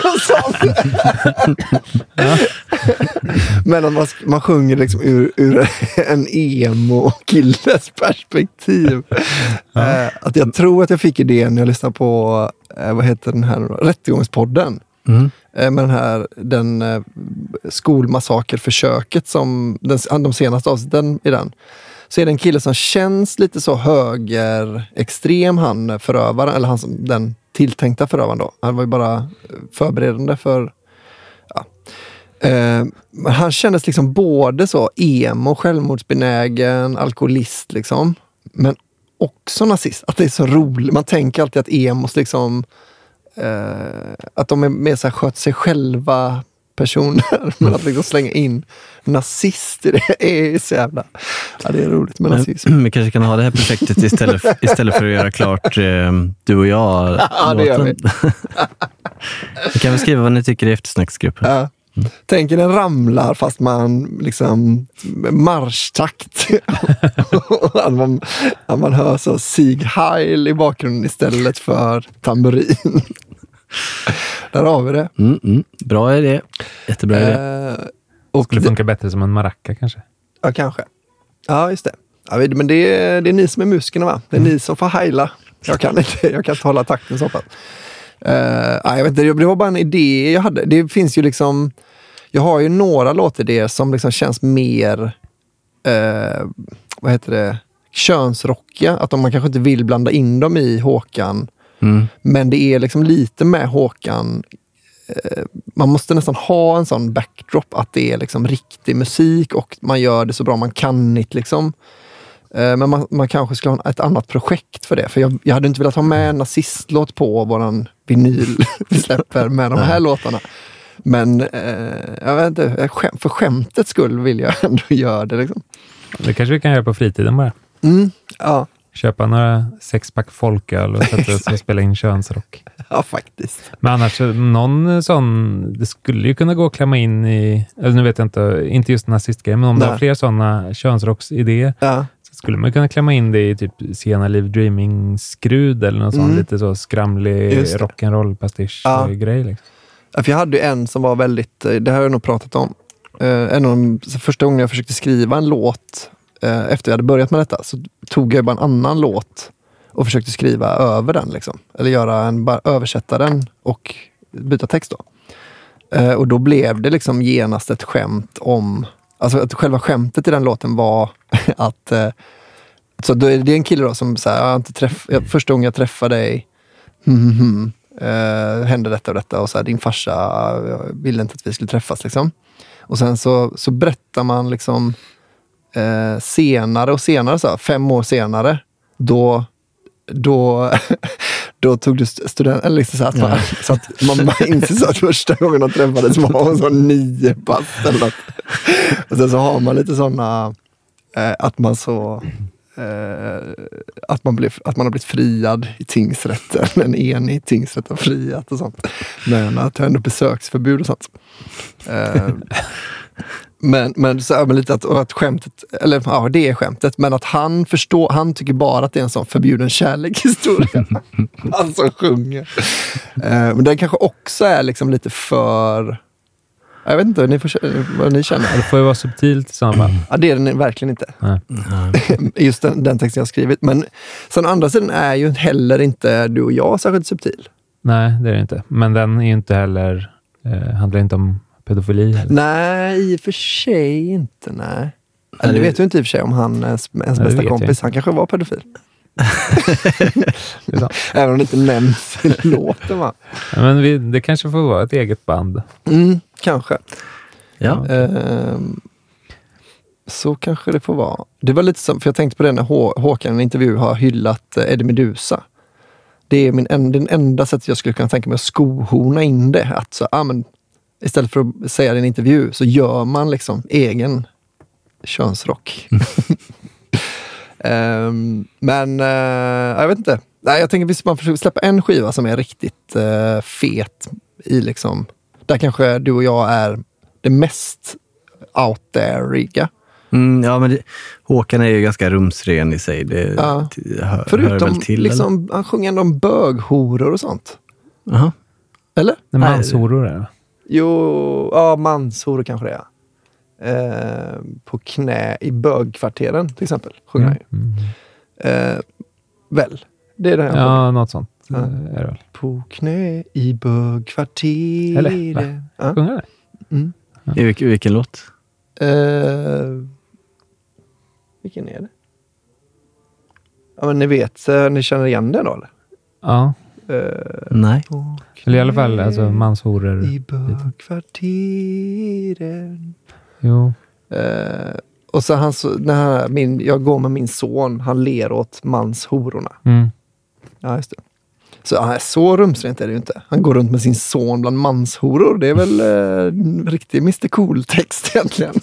Men att man, man sjunger liksom ur, ur en emo-killes perspektiv. Ja. Eh, att jag tror att jag fick idén när jag lyssnade på eh, vad heter den här nu då? Rättegångspodden. Mm. Eh, med den här den eh, skolmassakerförsöket som den, de senaste avsnitten i den. Så är det en kille som känns lite så högerextrem, han förövaren, eller han som den tilltänkta förövaren då. Han var ju bara förberedande för... Ja. Eh, han kändes liksom både så emo, självmordsbenägen, alkoholist liksom. Men också nazist. Att det är så roligt. Man tänker alltid att emos liksom... Eh, att de är mer så här sköt sig själva personer. Men att liksom slänga in nazist i det är så jävla... Ja, det är roligt med nazism.
Vi kanske kan ha det här projektet istället för, istället för att göra klart eh, du och jag.
Ja, det gör vi.
Vi kan väl skriva vad ni tycker i eftersnacksgruppen.
Ja. Mm. Tänk när den ramlar fast man liksom marschtakt. att, man, att man hör så Sieg Heil i bakgrunden istället för tamburin. Där har vi det.
Mm, mm. Bra idé. Jättebra idé. Uh,
och skulle funka bättre som en maracka kanske.
Ja, kanske. Ja, just det. Ja, men det är, det är ni som är musikerna, va? Det är mm. ni som får heila. Jag kan inte, jag kan inte hålla takten så pass. Uh, jag vet inte, det var bara en idé jag hade. Det finns ju liksom... Jag har ju några låtidéer som liksom känns mer... Uh, vad heter det? Könsrockiga. Att man kanske inte vill blanda in dem i Håkan. Mm. Men det är liksom lite med Håkan. Uh, man måste nästan ha en sån backdrop. Att det är liksom riktig musik. Och man gör det så bra man kan det liksom. Men man, man kanske skulle ha ett annat projekt för det. För jag, jag hade inte velat ha med en nazistlåt på våran vinyl vi släpper med de här låtarna. Men eh, jag vet inte, för skämtets skull vill jag ändå göra det. Liksom.
Det kanske vi kan göra på fritiden bara.
Mm, ja.
Köpa några sexpack folköl och sätta oss och spela in könsrock.
Ja, faktiskt.
Men annars, någon sån, det skulle ju kunna gå att klämma in i, eller nu vet jag inte, inte just nazistgrejer, men om det har fler sådana könsrocksidéer. Ja. Skulle man kunna klämma in det i typ Sienna Live Dreaming-skrud eller någon mm. sån lite så skramlig rock'n'roll pastisch-grej. Ja. Liksom.
Ja, för jag hade ju en som var väldigt, det har jag nog pratat om, uh, en av de första gången jag försökte skriva en låt uh, efter jag hade börjat med detta så tog jag bara en annan låt och försökte skriva över den liksom. Eller göra en, bara översätta den och byta text då. Uh, och då blev det liksom genast ett skämt om... Alltså att själva skämtet i den låten var att eh, så då är det en kille då som så här, jag har inte träff, jag, första gången jag träffade dig hmm, hmm, eh, hände detta och detta och så här, din farsa jag ville inte att vi skulle träffas liksom. Och sen så, så berättar man liksom eh, senare och senare så här, fem år senare då då då tog du student eller liksom så att, ja. man, så att man bara inser så att första gången de träffades var en sån nio pass eller något. Och sen så har man lite såna eh, att man så eh, att man blev att man har blivit friad i tingsrätten, en enig tingsrätt har friat och sånt. Men att det ändå besöksförbud och sånt. Eh, Men, men så är det lite att, att skämtet, eller ja, det är skämtet, men att han förstår, han tycker bara att det är en sån förbjuden kärlekshistoria. Han som sjunger. Eh, men den kanske också är liksom lite för, jag vet inte ni får, vad ni känner.
Det får ju vara subtilt i samma fall.
Ja, det är den verkligen inte. Nej. Just den, den texten jag har skrivit. Men sen andra sidan är ju heller inte du och jag särskilt subtil.
Nej, det är det inte. Men den är ju inte heller, eh, handlar inte om pedofili? Eller?
Nej, i och för sig inte, nej. Eller, det vet du inte i och för sig om han, ens bästa kompis, han kanske var pedofil. Även om det inte nämns i låten, va?
Ja, men vi, det kanske får vara ett eget band.
Mm, kanske.
Ja.
Uh, Så kanske det får vara. Det var lite som, för jag tänkte på det när H- Håkan i en intervju har hyllat eh, Eddie Meduza. Det är min en, den enda sättet jag skulle kunna tänka mig att skohorna in det. Att så, ah, men, istället för att säga det i en intervju så gör man liksom egen könsrock. um, men uh, jag vet inte. Nej, jag tänker att man försöker släppa en skiva som är riktigt uh, fet i liksom, där kanske du och jag är det mest out there-riga.
Mm, ja, men det, Håkan är ju ganska rumsren i sig. Det
ja.
hör,
Förutom,
hör väl till,
liksom, han sjunger ändå om böghoror och sånt.
Aha.
Eller?
Nej, manshoror är det.
Jo, ja, manshoror kanske det är. Eh, på knä i bögkvarteren till exempel sjunger han ju.
Mm.
Eh, väl, det är det här.
Ja, något sånt.
Ja.
Är det väl.
På knä i bögkvarteren.
Eller, va?
Ja.
Sjunger det?
Mm.
Ja. I vilken, vilken låt?
Eh, vilken är det? Ja, men ni vet, ni känner igen den då, eller?
Ja.
Eh,
Nej.
Eller i alla fall, alltså manshoror.
I bögkvarteren.
Jo.
Eh, och så han, så, när han, min, jag går med min son, han ler åt manshororna.
Mm.
Ja, just det. Så han är så rumsrent är det ju inte. Han går runt med sin son bland manshoror. Det är väl eh, en riktig mister Cool-text egentligen.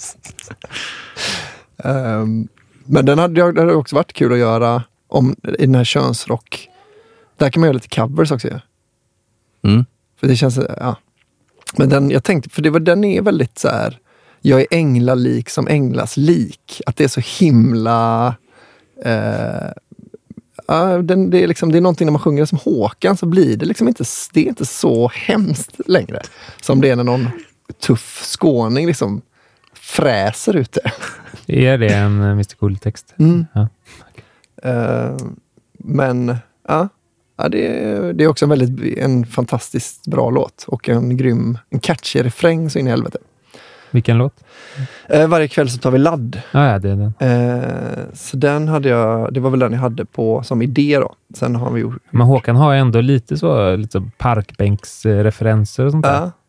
um, men den hade, det hade också varit kul att göra om, i den här könsrock. Där kan man göra lite covers också. Ja.
Mm.
För det känns, ja. Men den, jag tänkte, för det var, den är väldigt så här, jag är änglalik som änglas lik. Att det är så himla... Eh, ja, den, det, är liksom, det är någonting när man sjunger som Håkan så blir det liksom inte, det är inte så hemskt längre. Som det är när någon tuff skåning liksom fräser ut det.
Är det en uh, mister Cool-text?
Mm.
Ja.
Uh, men ja, ja det, är, det är också en väldigt en fantastiskt bra låt. Och en grym, en catchy refräng så in i helvete.
Vilken låt?
Eh, varje kväll så tar vi ladd.
Ah, ja, det är den.
Eh, så den hade jag, det var väl den jag hade på som idé då. Sen har vi gjort...
Men Håkan har ändå lite så, lite så parkbänksreferenser och sånt där.
Ja.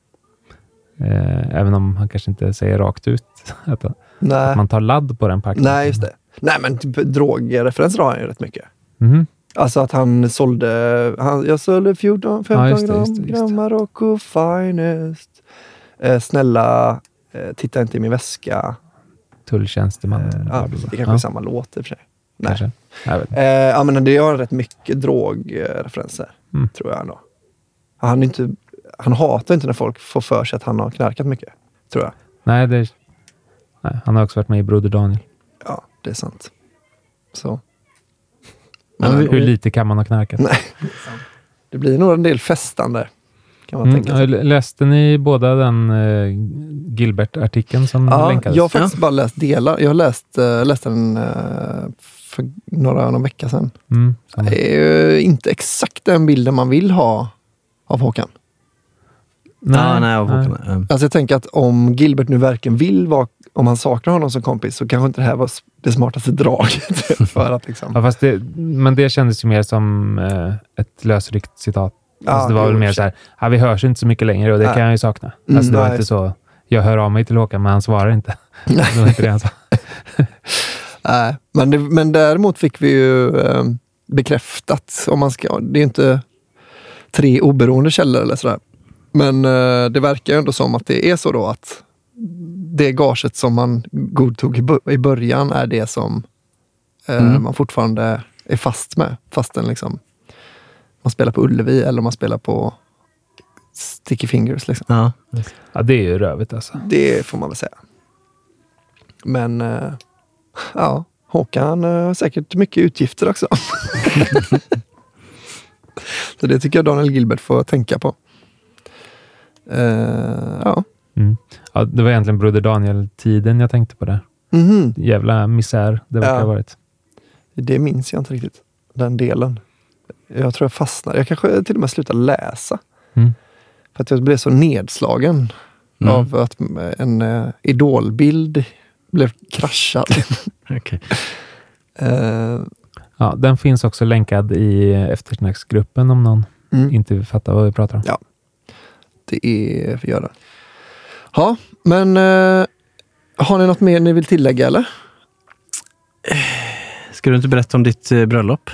Eh, även om han kanske inte säger rakt ut att,
Nej.
att man tar ladd på den parkbänken.
Nej, just det. Nej, men typ drogreferenser har han ju rätt mycket.
Mm.
Alltså att han sålde, han, jag sålde fjorton femton
Ja, just det,
gram,
just det, just det.
gram Marocco finest. Eh, snälla, eh, titta inte i min väska.
Tulltjänsteman.
Eh, ja, det kanske ja. är samma låt i och för sig. Nej.
Jag vet.
Eh, ja, men det har rätt mycket drogreferenser, mm. tror jag ändå. Han, är inte, han hatar inte när folk får för sig att han har knarkat mycket, tror jag.
Nej, det är, nej, han har också varit med i Broder Daniel.
Ja, det är sant. Så.
Men hur, hur lite kan man ha knarkat?
Nej, det blir nog en del festande. Kan man
mm,
tänka sig.
Läste ni båda den uh, Gilbert-artikeln som
ja,
länkades?
Jag har faktiskt ja. bara läst delar. Jag har läst, uh, läst den uh, för några, några veckor sedan.
Mm,
det är ju inte exakt den bilden man vill ha av Håkan.
Nej,
ah, nej, av Håkan.
nej. Alltså jag tänker att om Gilbert nu verkligen vill vara, om han saknar honom som kompis, så kanske inte det här var det smartaste draget. för att liksom.
Ja, fast det, men det kändes ju mer som uh, ett lösryckt citat.
Ja,
alltså det var väl mer så här, ja, vi hörs inte så mycket längre och det nej. kan jag ju sakna.
Mm,
alltså det var
nej.
inte så, jag hör av mig till Håkan men han svarar inte. det var inte det han sa.
Nej, men, det, men däremot fick vi ju eh, bekräftat, om man ska, det är inte tre oberoende källor eller sådär. Men eh, det verkar ju ändå som att det är så då att det gaget som man godtog i, i början är det som eh, mm. man fortfarande är fast med. Fastän liksom man spelar på Ullevi eller man spelar på Sticky Fingers liksom.
Ja, ja det är ju rövigt alltså.
Det får man väl säga. Men eh, ja, Håkan har uh, säkert mycket utgifter också. Så det tycker jag Daniel Gilbert får tänka på. Uh, ja.
Mm. Ja, det var egentligen Broder Daniel-tiden jag tänkte på det.
Mm-hmm.
Jävla misär det verkar
ja.
ha varit.
Det minns jag inte riktigt. Den delen. Jag tror jag fastnade. Jag kanske till och med slutade läsa.
Mm.
För att jag blev så nedslagen mm. av att en uh, idolbild blev kraschad.
okay.
uh,
ja, den finns också länkad i eftersnacksgruppen om någon mm. inte fattar vad vi pratar om.
Ja, det är för göra. Ja, men uh, Har ni något mer ni vill tillägga eller?
Ska du inte berätta om ditt eh, bröllop?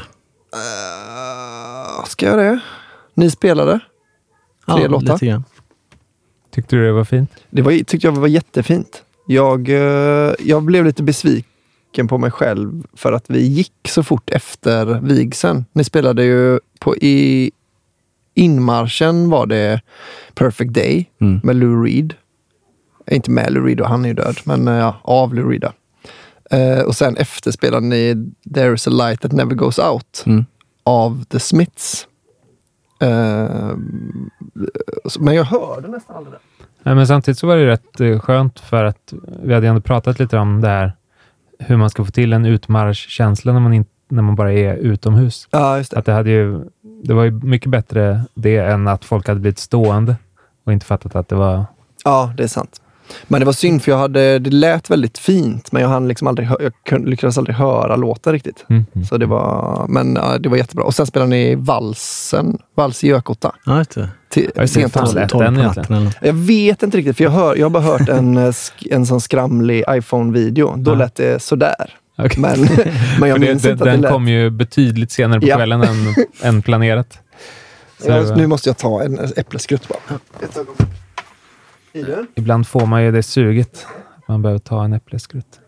Uh, ska jag det? Ni spelade? Tre
ja,
låtar.
Lite grann.
Tyckte du det var fint?
Det var, tyckte jag var jättefint. Jag, uh, jag blev lite besviken på mig själv för att vi gick så fort efter vigseln. Ni spelade ju på i inmarschen var det Perfect Day mm. med Lou Reed. Inte med Lou Reed, han är ju död, men ja, av Lou Reed. Uh, och sen efter spelade ni There is a light that never goes out mm. av The Smiths. Uh, men jag hörde nästan aldrig det.
Ja, men samtidigt så var det rätt skönt för att vi hade ändå pratat lite om det här hur man ska få till en utmarschkänsla när man, in, när man bara är utomhus.
Ja, just det.
Att det, hade ju, det var ju mycket bättre det än att folk hade blivit stående och inte fattat att det var...
Ja, det är sant. Men det var synd för jag hade, det lät väldigt fint men jag hann liksom aldrig, jag kunde, lyckades aldrig höra låten riktigt. Mm, mm. Så det var, men ja, det var jättebra. Och sen spelade ni valsen, vals i Gökotta.
Ja, inte.
Till,
jag, sent på natten,
jag vet inte riktigt för jag, hör, jag har bara hört en, en sån skramlig iPhone-video. Då ja. lät det sådär.
Okay.
Men, men jag minns
det,
inte
den
att det lät.
kom ju betydligt senare på ja. kvällen än, än planerat.
Så ja, nu måste jag ta en äppleskrutt bara. Ett ögonblick.
Ibland får man ju det suget. Man behöver ta en äppleskrutt.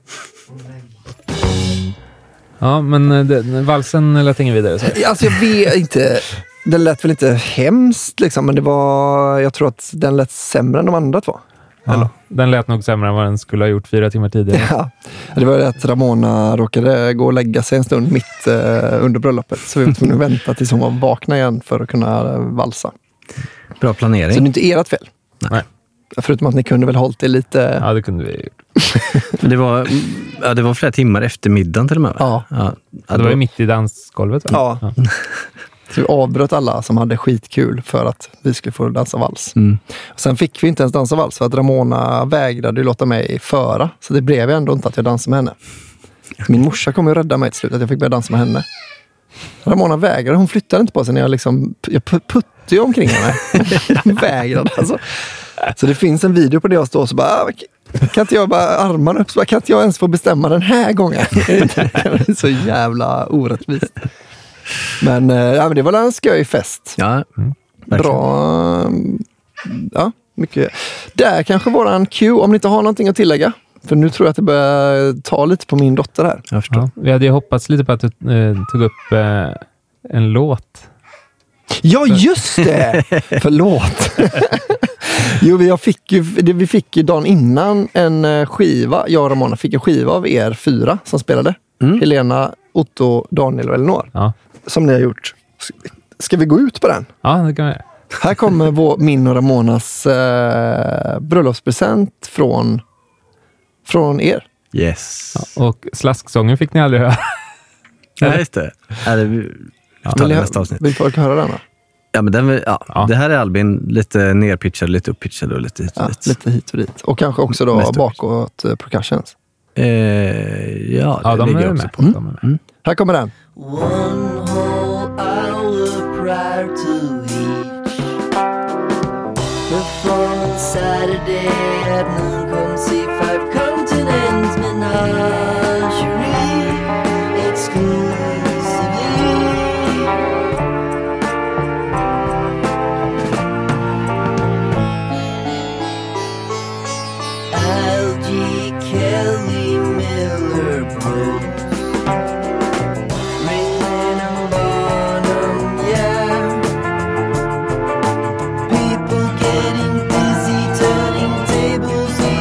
Ja, men det, valsen lät ingen vidare. Så.
Alltså jag vet inte. Den lät väl inte hemskt liksom, men det var, jag tror att den lät sämre än de andra två.
Ja, den lät nog sämre än vad den skulle ha gjort fyra timmar tidigare.
Ja, det var det att Ramona råkade gå och lägga sig en stund mitt eh, under bröllopet. Så vi var tvungna att vänta tills hon var vakna igen för att kunna valsa.
Bra planering.
Så det är inte ert fel.
Nej.
Förutom att ni kunde väl hållit det lite...
Ja, det kunde vi.
Men det var, ja, det var flera timmar efter middagen till och med.
Ja.
ja. ja det var ju mitt i dansgolvet.
Ja. ja. Så vi avbröt alla som hade skitkul för att vi skulle få dansa vals.
Mm.
Och sen fick vi inte ens dansa vals för att Ramona vägrade låta mig föra. Så det blev ändå inte att jag dansade med henne. Min morsa kom ju rädda mig till slut att jag fick börja dansa med henne. Ramona vägrade, hon flyttade inte på sig när jag liksom, jag puttade ju omkring henne. Hon vägrade alltså. Så det finns en video på det jag står så bara, kan inte jag bara armarna upp så bara, kan inte jag ens få bestämma den här gången? Det är så jävla orättvist. Men, ja, men det var en skoj fest.
Ja, mm,
bra. Ja, mycket. Där kanske våran Q, om ni inte har någonting att tillägga. För nu tror jag att det börjar ta lite på min dotter här.
Jag förstår. Ja, vi hade ju hoppats lite på att du eh, tog upp eh, en låt.
Ja, just det! Förlåt. Jo, jag fick ju, vi fick ju dagen innan en skiva. Jag och Ramona fick en skiva av er fyra som spelade. Mm. Helena, Otto, Daniel och Elinor.
Ja.
Som ni har gjort. Ska vi gå ut på den?
Ja, det kan vi.
Här kommer vår, min och Ramonas eh, bröllopspresent från, från er.
Yes.
Ja, och slasksången fick ni aldrig höra.
Nej, just det. Är det vi,
ja. Vill, jag, vill folk höra den då?
Ja, men den, ja, ja. Det här är Albin lite nerpitchad, lite upppitchad och lite hit och
ja, dit. Lite hit och dit. Och kanske också då bakåt uh, percussions.
Eh, ja,
ja,
det
de
ligger
är
också
med.
på.
Mm. Mm. Mm. Här kommer den.
One whole hour prior to each performance Saturday at noon. Come see five continents menagerie exclusively. Algie Kelly Miller Bros. People getting busy, turning tables.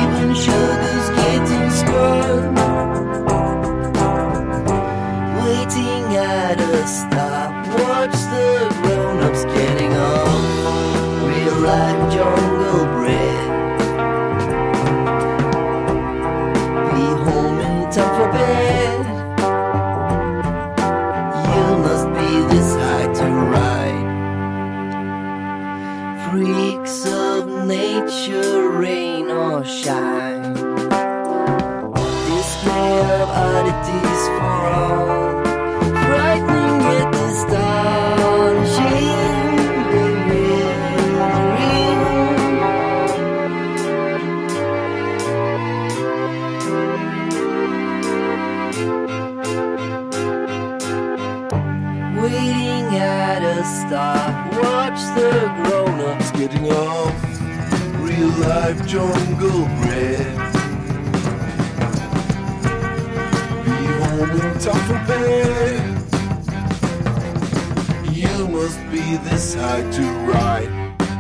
stop. Watch the grown-ups getting off. Real life jungle bread. Be home in time for bed. You must be this high to ride.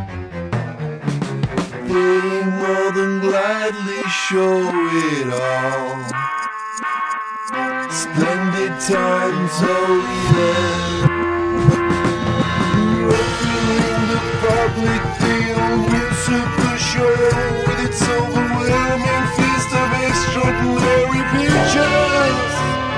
Will more than gladly show it all. Splendid times, oh yeah. You're feeling the public deal. New super show with its overwhelming feast of extraordinary pictures.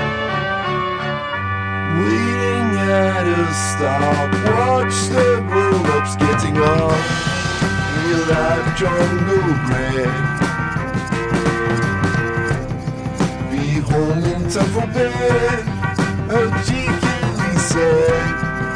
Waiting at a stop. Watch the grown-ups getting off. Real life jungle bread. Be home in time for bed, as cheekily said.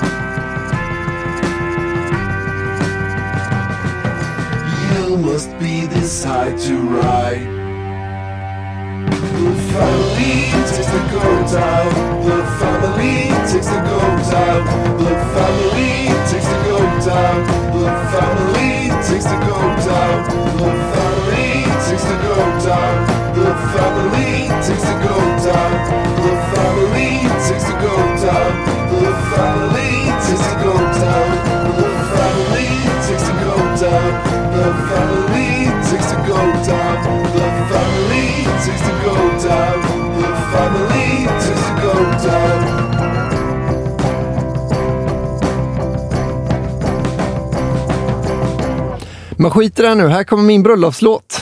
You must be this high to ride. The family takes the goat out. The family takes the goat out. The family takes the goat out. The family takes the goat out. The family takes the goat out. The family takes the goat out. The family takes the goat out. The family takes the goat out. The family takes the goat out. The family takes the goat out. The family takes the goat out. The family takes the goat out.
Men skit i det nu, här kommer min bröllopslåt.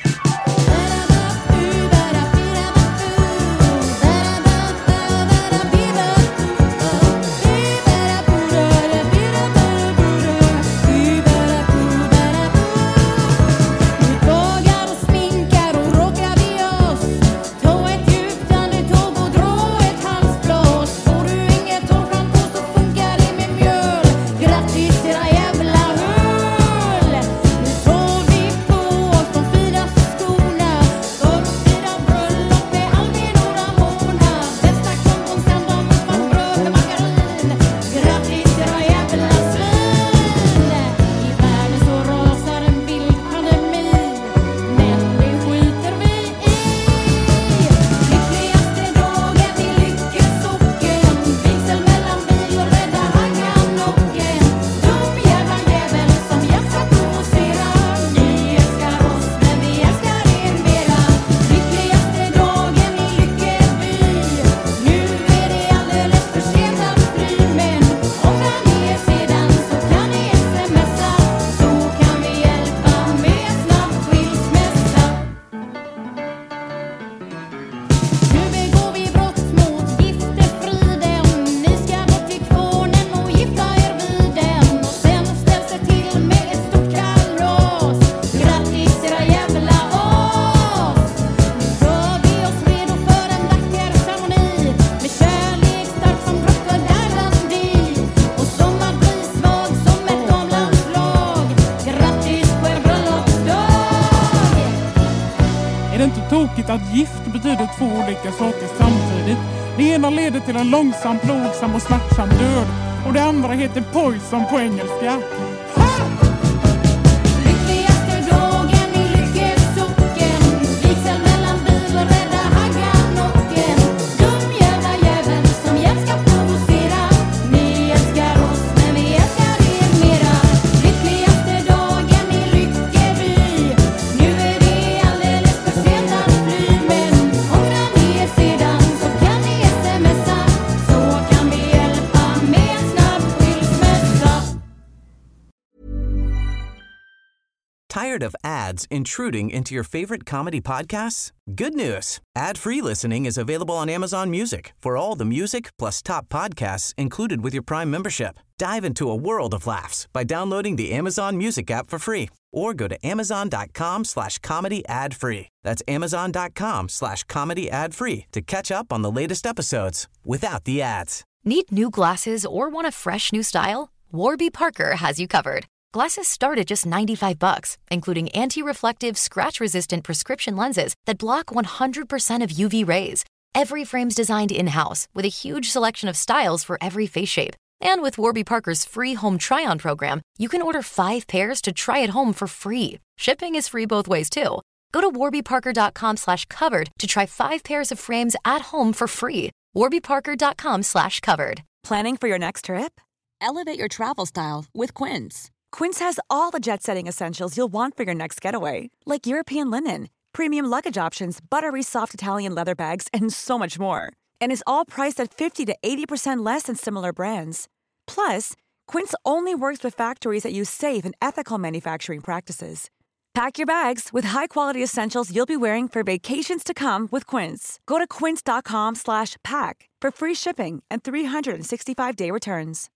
Att gift betyder två olika saker samtidigt. Det ena leder till en långsam, plågsam och smärtsam död. Och det andra heter poison på engelska.
Tired of ads intruding into your favorite comedy podcasts? Good news. Ad-free listening is available on Amazon Music for all the music plus top podcasts included with your Prime membership. Dive into a world of laughs by downloading the Amazon Music app for free or go to amazon.com slash comedy ad free. That's amazon.com slash comedy ad free to catch up on the latest episodes without the ads.
Need new glasses or want a fresh new style? Warby Parker has you covered. Glasses start at just ninety-five bucks, including anti-reflective, scratch-resistant prescription lenses that block one hundred percent of U V rays. Every frame's designed in-house with a huge selection of styles for every face shape. And with Warby Parker's free home try-on program, you can order five pairs to try at home for free. Shipping is free both ways, too. Go to warbyparker.com slash covered to try five pairs of frames at home for free. warbyparker.com slash covered.
Planning for your next trip? Elevate your travel style with Quince. Quince has all the jet-setting essentials you'll want for your next getaway, like European linen, premium luggage options, buttery soft Italian leather bags, and so much more. And is all priced at fifty to eighty percent less than similar brands. Plus, Quince only works with factories that use safe and ethical manufacturing practices. Pack your bags with high-quality essentials you'll be wearing for vacations to come with Quince. Go to quince.com slash pack for free shipping and three sixty-five day returns.